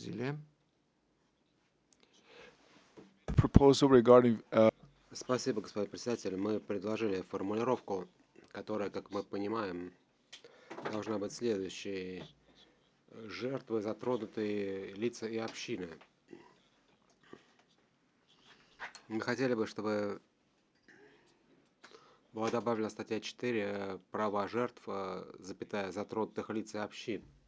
Зиле. Proposal regarding Спасибо, господин председатель. Мы предложили формулировку, которая, как мы понимаем, должна быть следующей. Жертвы, затронутые лица и общины. Мы хотели бы, чтобы была добавлена статья 4 «Права жертв, запятая, затронутых лиц и общин».